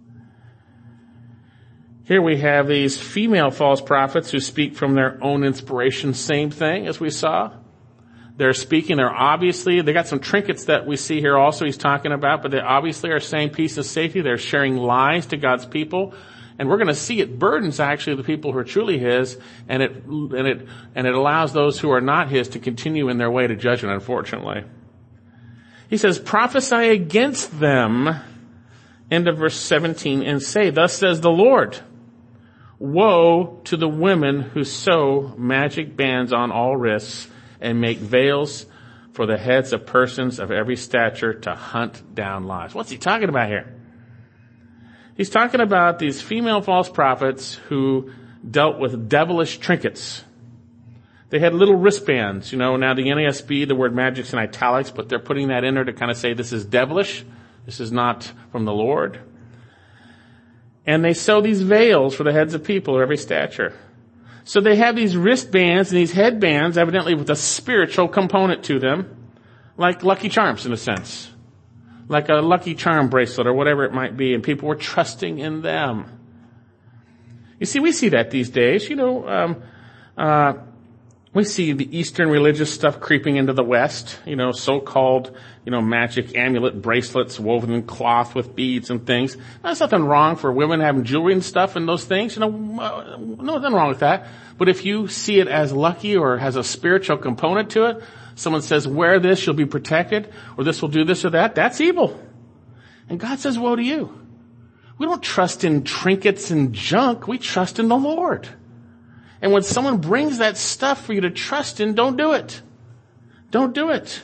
Here we have these female false prophets who speak from their own inspiration. Same thing as we saw. They're speaking, they're obviously, they got some trinkets that we see here also he's talking about, but they obviously are saying peace and safety. They're sharing lies to God's people. And we're going to see it burdens actually the people who are truly his, and it, and it, and it allows those who are not his to continue in their way to judgment, unfortunately. He says, prophesy against them, end of verse seventeen, and say, thus says the Lord, woe to the women who sew magic bands on all wrists and make veils for the heads of persons of every stature to hunt down lives. What's he talking about here? He's talking about these female false prophets who dealt with devilish trinkets. They had little wristbands. You know, now the N A S B, the word magic's in italics, but they're putting that in there to kind of say this is devilish. This is not from the Lord. And they sew these veils for the heads of people of every stature. So they have these wristbands and these headbands, evidently with a spiritual component to them, like Lucky Charms in a sense. Like a Lucky Charm bracelet or whatever it might be, and people were trusting in them. You see, we see that these days. You know, um, uh, we see the Eastern religious stuff creeping into the West. You know, so-called, you know, magic amulet bracelets woven in cloth with beads and things. There's nothing wrong for women having jewelry and stuff and those things. You know, uh, nothing wrong with that. But if you see it as lucky or has a spiritual component to it, someone says, wear this, you'll be protected, or this will do this or that, that's evil. And God says, woe to you. We don't trust in trinkets and junk. We trust in the Lord. And when someone brings that stuff for you to trust in, don't do it. Don't do it.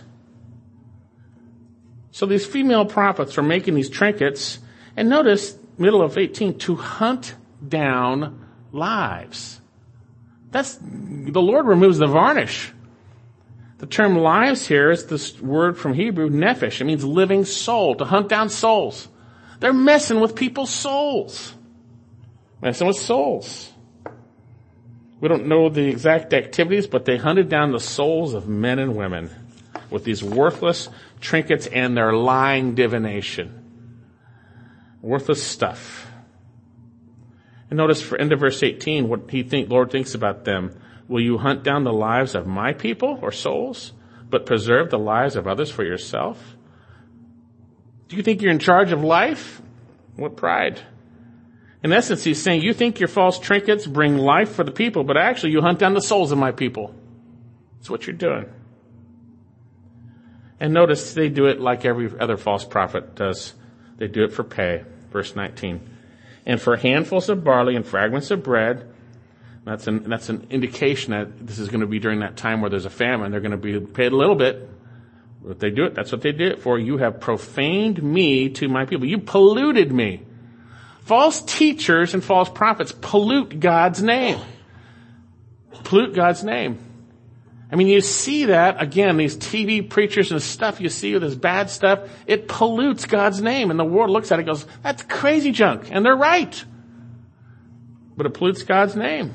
So these female prophets are making these trinkets, and notice, middle of eighteen, to hunt down lives. That's, the Lord removes the varnish. The term lives here is this word from Hebrew, nephesh. It means living soul, to hunt down souls. They're messing with people's souls. Messing with souls. We don't know the exact activities, but they hunted down the souls of men and women with these worthless trinkets and their lying divination. Worthless stuff. And notice for end of verse eighteen, what he think, Lord thinks about them. Will you hunt down the lives of my people or souls, but preserve the lives of others for yourself? Do you think you're in charge of life? What pride. In essence, he's saying, you think your false trinkets bring life for the people, but actually you hunt down the souls of my people. That's what you're doing. And notice they do it like every other false prophet does. They do it for pay. Verse nineteen. And for handfuls of barley and fragments of bread. That's an, that's an indication that this is going to be during that time where there's a famine. They're going to be paid a little bit. But they do it. That's what they do it for. You have profaned me to my people. You polluted me. False teachers and false prophets pollute God's name. Pollute God's name. I mean, you see that, again, these T V preachers and stuff you see with this bad stuff, it pollutes God's name. And the world looks at it and goes, that's crazy junk. And they're right. But it pollutes God's name.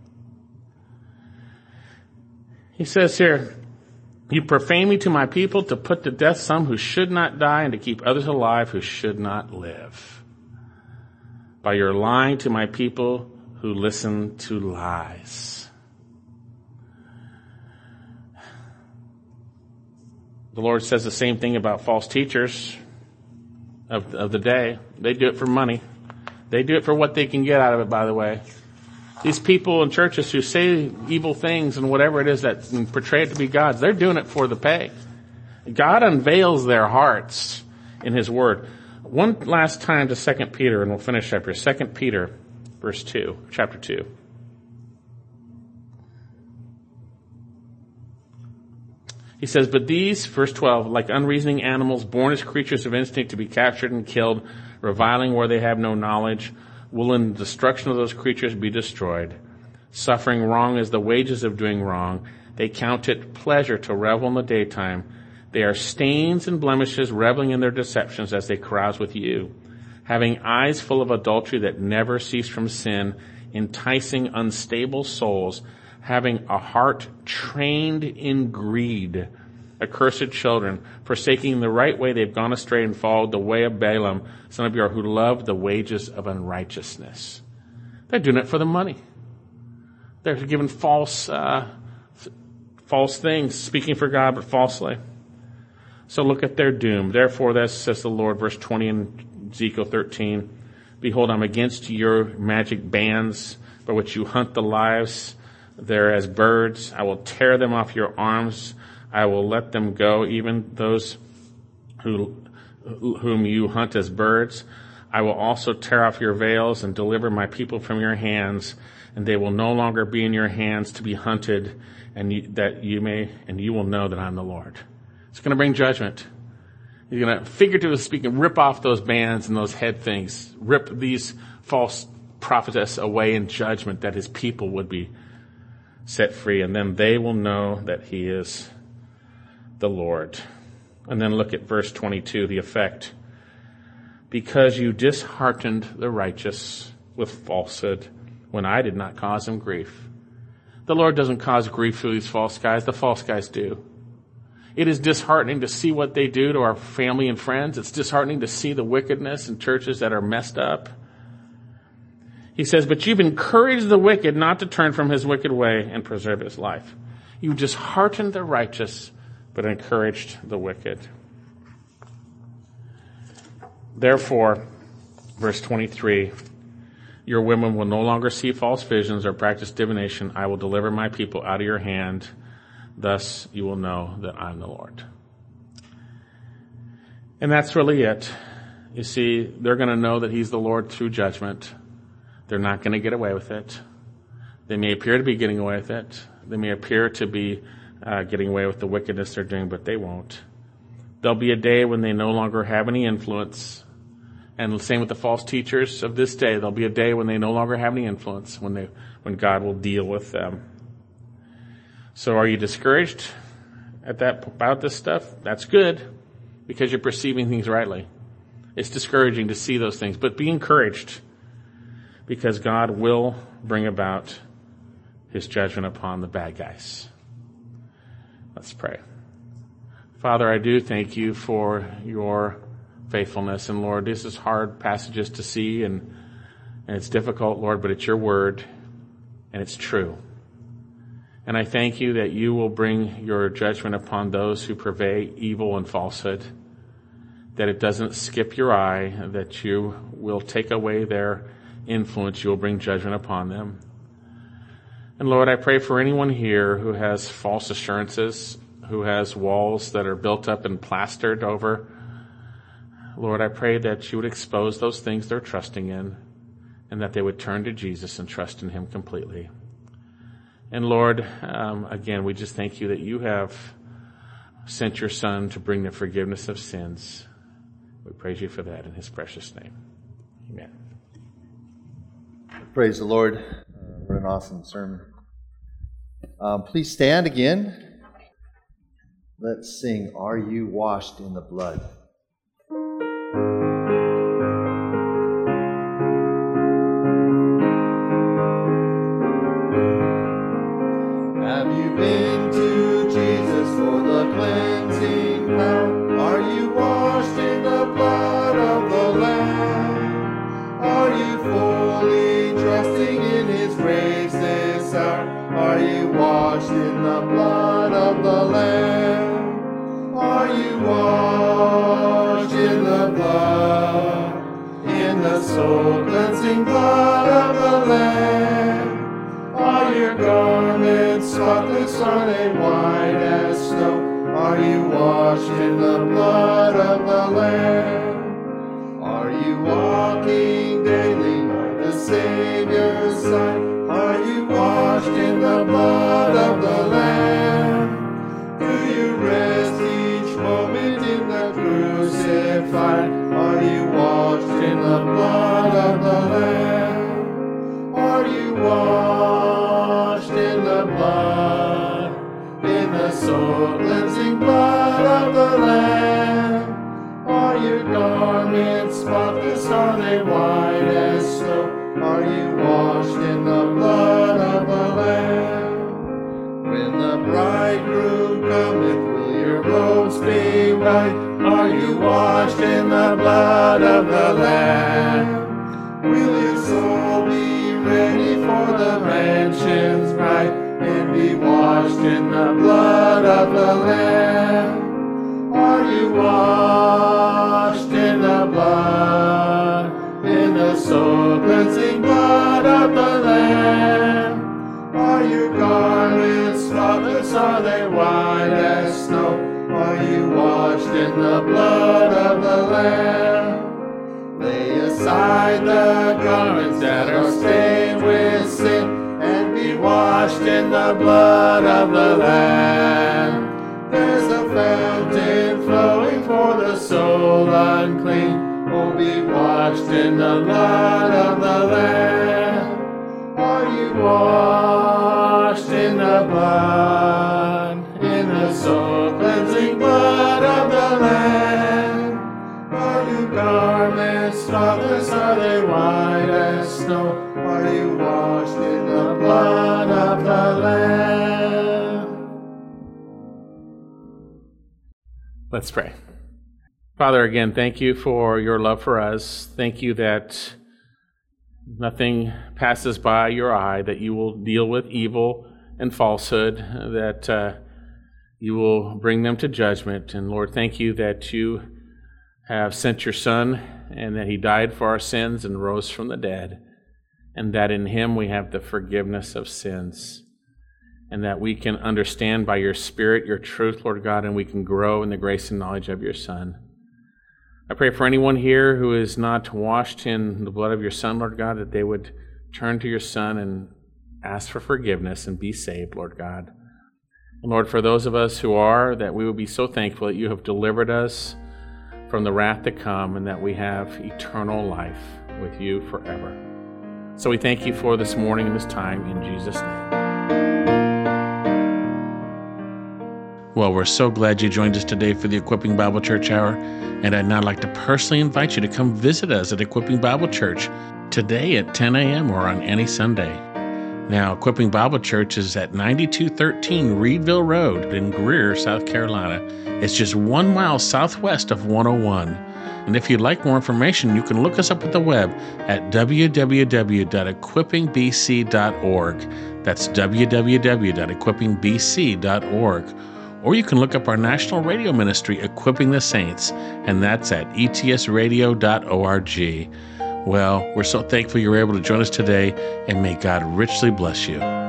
He says here, you profane me to my people to put to death some who should not die and to keep others alive who should not live. By your lying to my people who listen to lies. The Lord says the same thing about false teachers of, of the day. They do it for money. They do it for what they can get out of it, by the way. These people in churches who say evil things and whatever it is that's portrayed to be God's, they're doing it for the pay. God unveils their hearts in His Word. One last time to Second Peter, and we'll finish up here. Second Peter, verse two, chapter two. He says, but these, verse twelve, like unreasoning animals, born as creatures of instinct to be captured and killed, reviling where they have no knowledge, will in the destruction of those creatures be destroyed. Suffering wrong is the wages of doing wrong. They count it pleasure to revel in the daytime. They are stains and blemishes, reveling in their deceptions as they carouse with you, having eyes full of adultery that never cease from sin, enticing unstable souls, having a heart trained in greed, accursed children, forsaking the right way, they've gone astray and followed the way of Balaam, son of Beor, who loved the wages of unrighteousness. They're doing it for the money. They're giving false, uh, false things, speaking for God, but falsely. So look at their doom. Therefore, thus says the Lord, verse twenty in Ezekiel thirteen, behold, I'm against your magic bands by which you hunt the lives. They're as birds. I will tear them off your arms. I will let them go, even those who, whom you hunt as birds. I will also tear off your veils and deliver my people from your hands, and they will no longer be in your hands to be hunted, and you, that you may, and you will know that I'm the Lord. It's going to bring judgment. He's going to, figuratively speaking, rip off those bands and those head things, rip these false prophetess away in judgment, that his people would be set free, and then they will know that he is the Lord. And then look at verse twenty-two, the effect. Because you disheartened the righteous with falsehood when I did not cause him grief. The Lord doesn't cause grief through these false guys. The false guys do. It is disheartening to see what they do to our family and friends. It's disheartening to see the wickedness in churches that are messed up. He says, but you've encouraged the wicked not to turn from his wicked way and preserve his life. You've disheartened the righteous, but encouraged the wicked. Therefore, verse twenty-three, your women will no longer see false visions or practice divination. I will deliver my people out of your hand. Thus you will know that I'm the Lord. And that's really it. You see, they're going to know that he's the Lord through judgment. They're not going to get away with it. They may appear to be getting away with it. They may appear to be uh, getting away with the wickedness they're doing, but they won't. There'll be a day when they no longer have any influence. And the same with the false teachers of this day. There'll be a day when they no longer have any influence, when they, when God will deal with them. So are you discouraged at that, about this stuff? That's good, because you're perceiving things rightly. It's discouraging to see those things, but be encouraged, because God will bring about his judgment upon the bad guys. Let's pray. Father, I do thank you for your faithfulness. And Lord, this is hard passages to see, and, and it's difficult, Lord, but it's your word, and it's true. And I thank you that you will bring your judgment upon those who purvey evil and falsehood, that it doesn't skip your eye, that you will take away their influence. You will bring judgment upon them. And Lord, I pray for anyone here who has false assurances, who has walls that are built up and plastered over. Lord, I pray that you would expose those things they're trusting in, and that they would turn to Jesus and trust in him completely. And Lord, um, again, we just thank you that you have sent your Son to bring the forgiveness of sins. We praise you for that in his precious name. Amen. Praise the Lord. Uh, what an awesome sermon. Um, please stand again. Let's sing, Are You Washed in the Blood? Have you been to Jesus for the cleansing power? Are you washed in the blood of the Lamb? Are you fully trusting in his grace this hour? Are you washed in the blood of the Lamb? Are you washed in the blood, in the soul cleansing blood of the Lamb? Are your garments spotless? Are they white as snow? Are you washed in the blood of the Lamb? Are you walking daily by the Savior's side? Are you washed in the blood of the Lamb? Do you rest each moment in the crucified? Are you washed in the blood of the Lamb? Are you washed in the blood, in the soul cleansing blood of the Lamb? Are your garments spotless? Are they white as snow? Are you washed in the blood of the Lamb? When the bridegroom cometh, will your robes be white? Are you washed in the blood of the Lamb? Will your soul be ready for the mansions bright, and be washed in the blood of the Lamb? Are you washed in the blood, in the soul cleansing blood of the Lamb? Are your garments spotless? Are they white as snow? Are you washed in the blood of the Lamb? Lay aside the garments that are stained with sin, and be washed in the blood of the Lamb. There's a fountain flowing for the soul unclean. Oh, be washed in the blood of the Lamb. Are you washed in garments spotless, are they white as snow? Are you washed in the blood of the Lamb? Let's pray. Father, again, thank you for your love for us. Thank you that nothing passes by your eye, that you will deal with evil and falsehood, that uh, you will bring them to judgment. And Lord, thank you that you have sent your Son and that he died for our sins and rose from the dead, and that in him we have the forgiveness of sins, and that we can understand by your Spirit your truth, Lord God, and we can grow in the grace and knowledge of your Son. I pray for anyone here who is not washed in the blood of your Son, Lord God, that they would turn to your Son and ask for forgiveness and be saved, Lord God. And Lord, for those of us who are, that we will be so thankful that you have delivered us from the wrath to come and that we have eternal life with you forever. So we thank you for this morning and this time in Jesus' name. Well, we're so glad you joined us today for the Equipping Bible Church Hour, and I'd now like to personally invite you to come visit us at Equipping Bible Church today at ten a.m. or on any Sunday. Now, Equipping Bible Church is at ninety-two thirteen Reedville Road in Greer, South Carolina. It's just one mile southwest of one oh one. And if you'd like more information, you can look us up at the web at w w w dot equipping b c dot org. That's w w w dot equipping b c dot org. Or you can look up our national radio ministry, Equipping the Saints, and that's at e t s radio dot org. Well, we're so thankful you were able to join us today, and may God richly bless you.